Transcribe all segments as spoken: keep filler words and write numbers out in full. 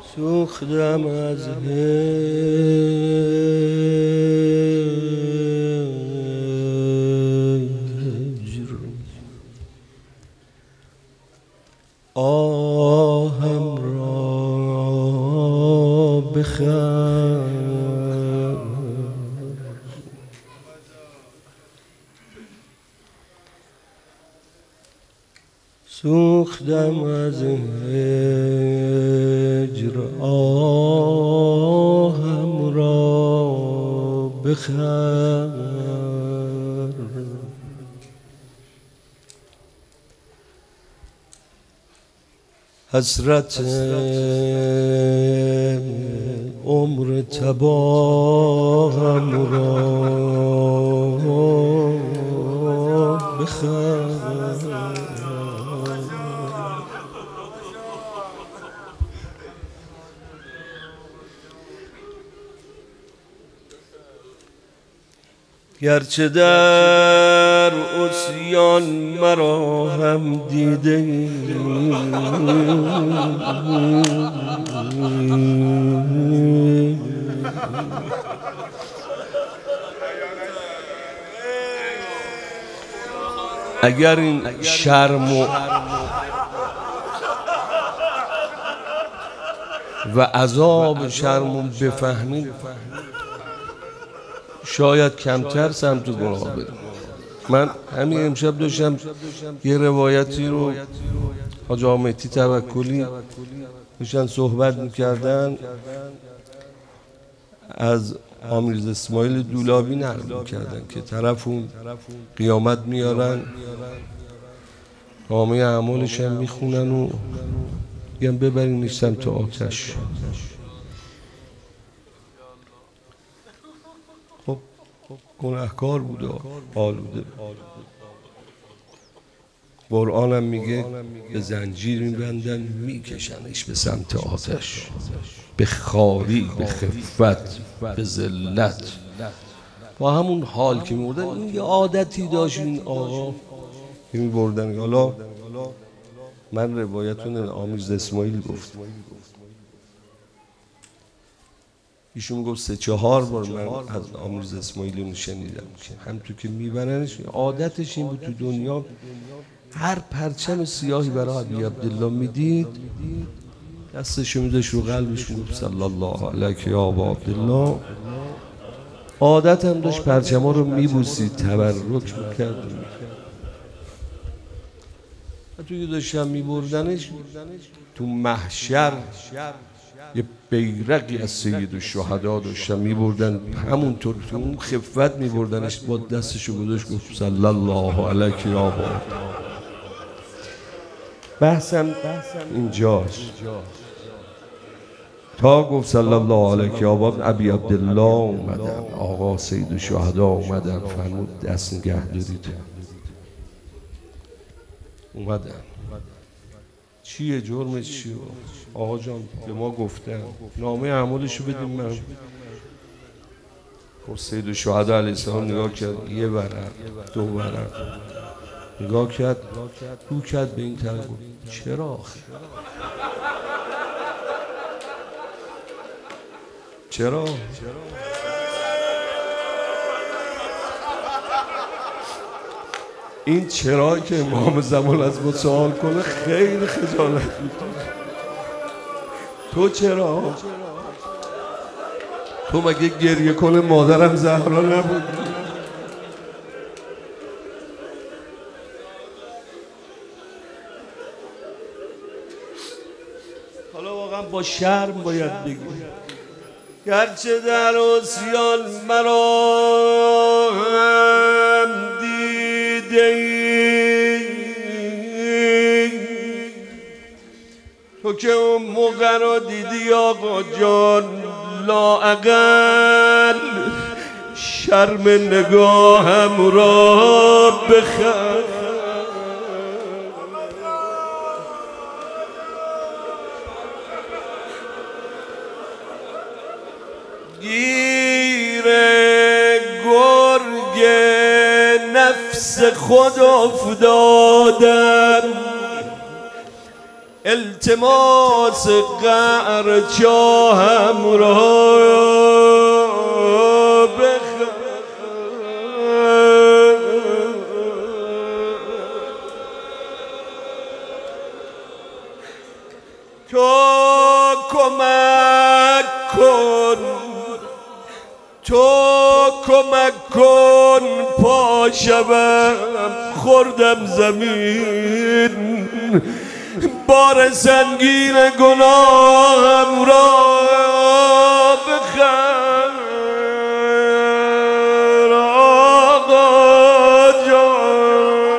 سوختم از هجر، آهم را بخر. سوختم از هجر، آهم را بخر. حسرت عمر تباهم را بخر. گرچه در عصیان مرا هم دیده ای، اگر این شرم و و عذاب شرم بفهمید شاید کمتر سمت گناه بریم. من همین امشب داشتم یه روایتی رو حاج آقا مهدی توکلی داشتن صحبت میکردن، از آمیرزا اسماعیل دولابی نقل میکردن که طرفون قیامت میارن، نامه اعمالش هم میخونن و میگن ببرینش سمت آتش. خب گناهکار بوده، آلوده. قرآن هم میگه به زنجیر میبندن میکشنش به سمت آتش، به خاری، به خفت، به ذلت، با همون حال که میبردن. این یه عادتی داشت این آقا که میبردن. حالا من روایتون آمیرزا اسماعیل گفت، ایشون گفت سه چهار بار من از آمیرزا اسماعیل رو شنیدم که همونطور که میبرنش عادتش این بود تو دنیا هر پرچم سیاهی برای ابی عبدالله میدید دستشو میداشت رو قلبش میگفت صلی الله علیک یا ابا عبدالله. عادت هم داشت پرچما رو میبوسید، تبرک میکرد. و توی داشتم میبردنش تو محشر یه بیرقی از سید الشهدا داشتم میبردن، همونطور تو اون خفت میبردنش، با دستشو گذاشت گفت صلی الله علیک یا ابا. بحثم اینجاست تا گفت صلی الله علیک یا ابا ابی عبدالله اومدن، آقا سید الشهدا اومدن، فرمود دست نگه دارید. اومدن چیه جرمش چیه؟ آقا جان به ما گفتن نامه اعمالشو بدیم. من خب سید الشهدا علیه السلام نگاه کرد، یه ورق دو ورق نگاه کرد، رو کرد به این طرف، چرا آخه؟ چرا؟ این چرا که امام زمان از ما سوال کنه خیلی خجالت بود. تو چرا؟ تو مگه گریه کنه مادرم زهرا نبود؟ حالا واقعا با شرم باید بگی گرچه در عصیان مرا هم دیده ای، تو که اون موقع را دیدی آقا جان لااقل شرم نگاهم را بخر. گیر گرگ نفس خود افتادم، التماس قعر چاهم را بخر تو کمک کن تو کمک کن پا شوم خوردم زمین بار سنگین گناهم را بخر آقا جان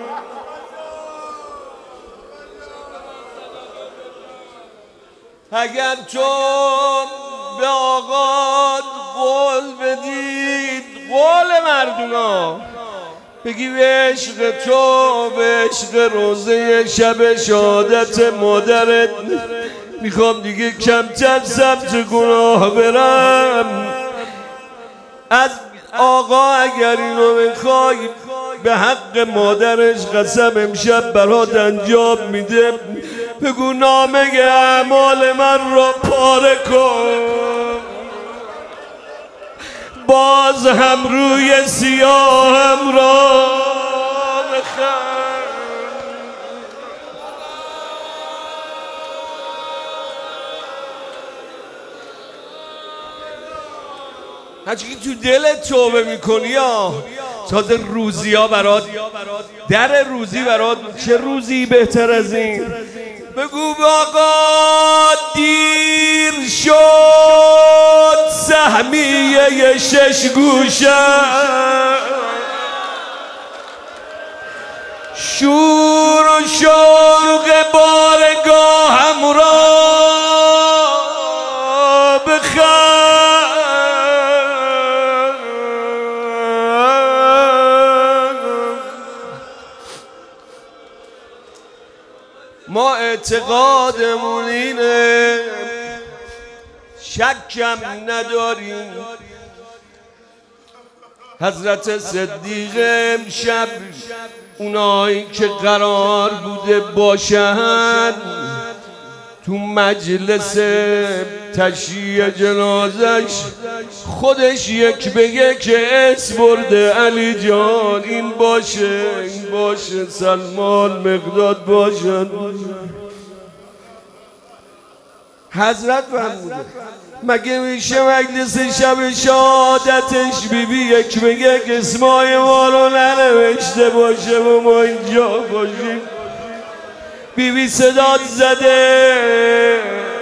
اگر تو به آقا قول بدید قول مردونا بگی به عشق تو به عشق روزه شب شهادت مادرت میخوام دیگه کمتر سمت گناه برم از آقا اگر اینو میخوای به حق مادرش قسم امشب برات انجام میده بگو نامه اعمال من را پاره کن باز هم روی سیاهم را بخر هرچی که تو دلت توبه میکنی یا تازه روزی ها برات در روزی برات چه روزی بهتر از این بگو آقا دیر شد سهمیه شش گوشه شور و شوق بارگاهم را بخر ما اعتقادمون اینه شکم نداریم حضرت صدیق امشب اونایی که قرار بوده باشن تو مجلس تشییع جنازش خودش یک به یک اسم برده علی جان این باشه این باشه سلمان مقداد باشن حضرت فرموده مگه میشه مجلس شب شهادتش بی بی یک به یک اسمای ما رو ننوشته باشه و ما اینجا باشیم بی بی صدات زده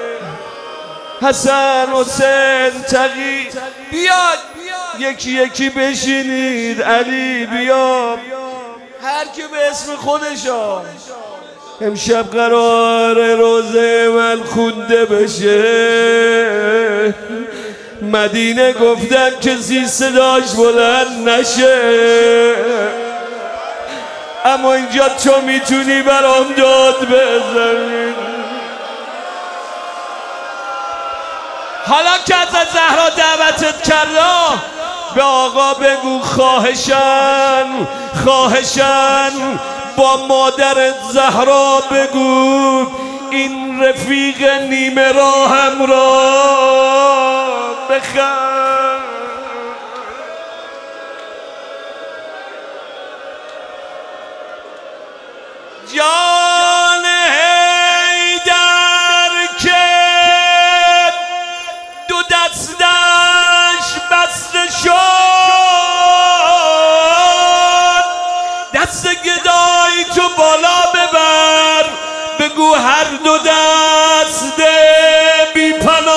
حسن حسین تقی بیاد یکی یکی بشینید علی بیا هر که به اسم خودشا امشب قرار روزه من خونده بشه مدینه گفتن کسی صداش بلند نشه اما اینجا تو میتونی برام داد بزنی حالا که از زهرا دعوتت کرده به آقا بگو خواهشن خواهشن با مادرت زهرا بگو این رفیق نیمه راهم را بخر جان حیدر که دو دستش بسته شد دست گدای تو بالا ببر بگو هر دو دست بی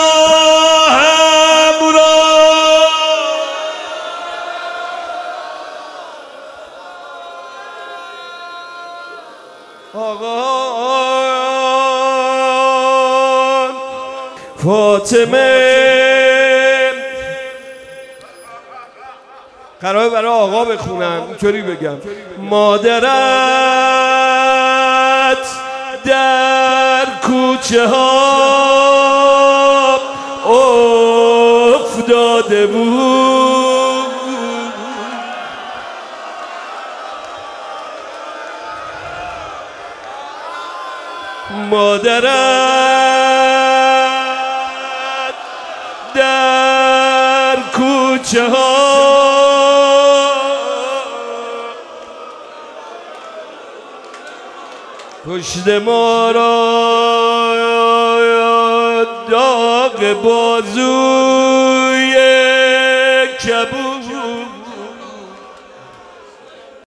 پناهم را آقا فاطمه قراره برای آقا بخونم اینطوری بگم مادرت در کوچه ها افتاده بود مادرت در کوچه ها پشت ما را داغ بازوی کبود